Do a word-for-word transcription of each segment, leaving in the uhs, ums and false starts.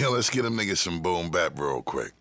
Yeah, let's get them niggas some boom bap real quick.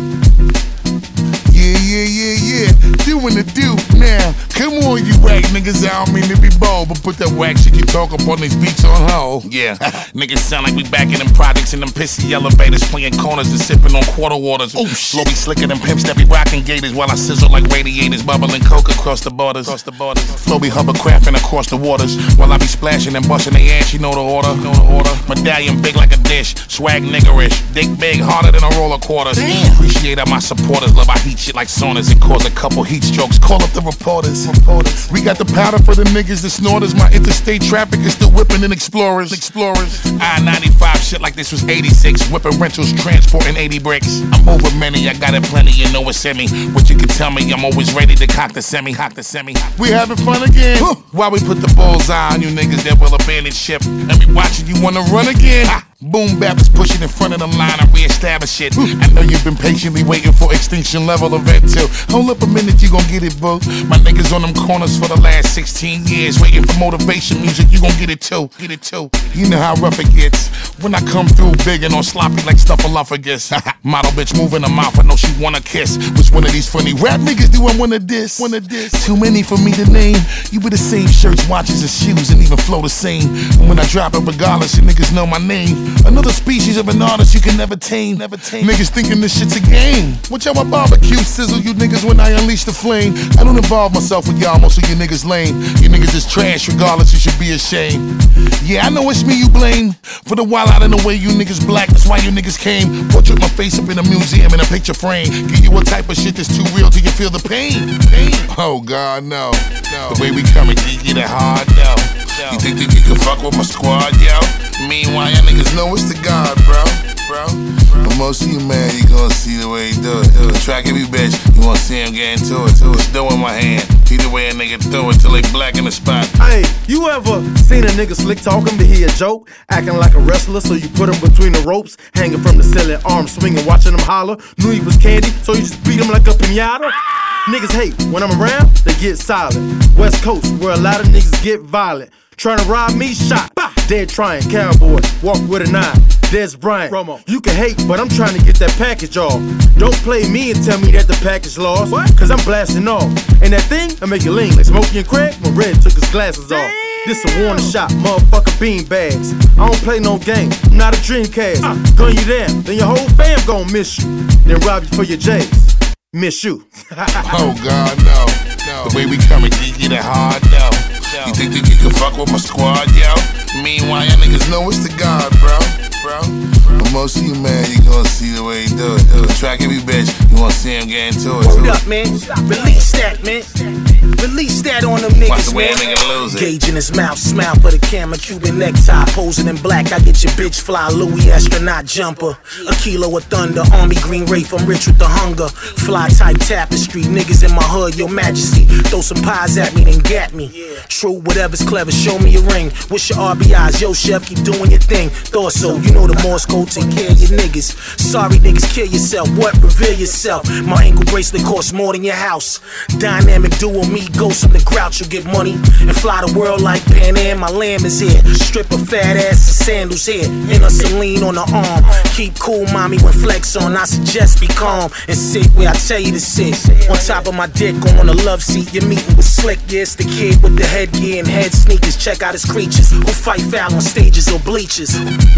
Yeah, yeah, yeah, yeah. Doing the do now. Come on, you whack niggas. I don't mean to be bold, but put that whack shit you talk up on these beats on hold. Yeah, niggas sound like we back in them projects in them pissy elevators, playing corners and sipping on quarter waters. Oh, shit. Be slicker than pimps that be rocking gators while I sizzle like radiators, bubbling coke across the borders. Across the borders. Flow be hovercrafting across the waters while I be splashing and busting their ass. You know the order. You know the order. Medallion big like a dish, swag niggerish, dick big harder than a roll of quarters. Damn. Appreciate all my supporters, love I heat shit like saunas and cause a couple heat strokes. Call up the reporters. reporters. We got the powder for the niggas, the snorters. My interstate traffic is still whipping in Explorers. Explorers. I ninety-five shit like this was eighty-six. Whipping rentals, transporting eighty bricks. I'm over many, I got it plenty, you know it's semi. What you can tell me, I'm always ready to cock the semi, cock the semi. We having fun again. Huh. While we put the bullseye on you niggas that will abandon ship and be watching you wanna run again. Ha. Boom bap is pushing in front of the line and reestablish it. I know you've been patiently waiting for extinction level event too. Hold up a minute, you gon' get it, boo. My niggas on them corners for the last sixteen years, waiting for motivation music, you gon' get it too. Get it too. You know how rough it gets when I come through big and on sloppy like Stuffaluffagus. Model bitch moving her mouth, I know she wanna kiss. Which one of these funny rap niggas do I wanna diss? Wanna diss? Too many for me to name. You wear the same shirts, watches, and shoes, and even flow the same. And when I drop it, regardless, you niggas know my name. Another species of an artist you can never tame, never tame. Niggas thinking this shit's a game. Watch how I barbecue sizzle you niggas when I unleash the flame. I don't involve myself with y'all, most of you niggas lame. You niggas is trash, regardless, you should be ashamed. Yeah, I know it's me you blame for the wild out in the way you niggas black. That's why you niggas came. Portrait my face up in a museum in a picture frame. Give you a type of shit that's too real till you feel the pain. pain. Oh God, no, no. The way we coming, you get it hard, no. You think that you can fuck with my squad, yo? Meanwhile, y'all niggas know it's the God, bro, bro. But most of you man, you gon' see the way he do it. it. Track every bitch, you wanna see him get into it. Too. It's dough in my hand. Either way a nigga throw it till they black in the spot. Hey, you ever seen a nigga slick talking but he a joke? Acting like a wrestler, so you put him between the ropes, hanging from the ceiling, arms swinging, watching him holler. Knew he was candy, so you just beat him like a pinata. Niggas hate when I'm around, they get silent. West Coast, where a lot of niggas get violent. Tryna rob me, shot. Bah! Dead trying, cowboy, walk with a nine. Des Bryant. Promo. You can hate, but I'm trying to get that package off. Don't play me and tell me that the package lost. What? Cause I'm blasting off. And that thing, I make it lean like Smokey and Craig when Red took his glasses Damn. off. This a warning shot, motherfucker bean bags. I don't play no game, I'm not a Dreamcast. Uh. Gun you down, then your whole fam gon' miss you. Then rob you for your J's. Miss you. Oh God, no, no. The way we coming, you get it hard, no. You think that you can fuck with my squad, yo? Meanwhile, y'all niggas know it's the God, bro, bro. But most of you man, you gon' see the way he do it. it. Track every bitch, you wanna see him get into it. Hold up, man. Release that, man. Release that on them niggas, Watch the way man. a nigga lose it. Gauge in his mouth, smile for the camera, Cuban necktie, posing in black. I get your bitch fly, Louis astronaut jumper. A kilo of thunder, army green wraith, I'm rich with the hunger. Fly type tapestry, niggas in my hood, your majesty. Throw some pies at me, then get me. True, whatever's clever, show me a ring. What's your R B Is? Yo, chef, keep doing your thing. Thought so, you know the Morse code, take care of your niggas. Sorry, niggas, kill yourself. What? Reveal yourself. My ankle bracelet costs more than your house. Dynamic duo, me, ghost of the grouch, you get money and fly the world like Pan Am. My lamb is here. Strip a fat ass and sandals here. And a Celine on the arm. Keep cool, mommy, when flex on. I suggest be calm and sit where I tell you to sit. On top of my dick, on the love seat. You're meeting with Slick. Yeah, it's the kid with the headgear and head sneakers. Check out his creatures who fight foul on stages or bleachers.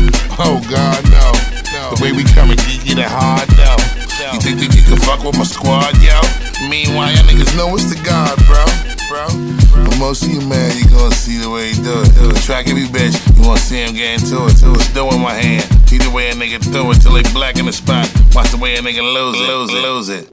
Oh God, no, no. The way we coming, you get it hard, no. You think that you can fuck with my squad, yo? Meanwhile, y'all niggas know it's the God, bro, bro. But most of you man, you gon' see the way he do it. it. Track every bitch, you wanna see him get into it. Too. It's dough in my hand. Either way a nigga throw it till they black in the spot. Watch the way a nigga lose it, lose it, lose it.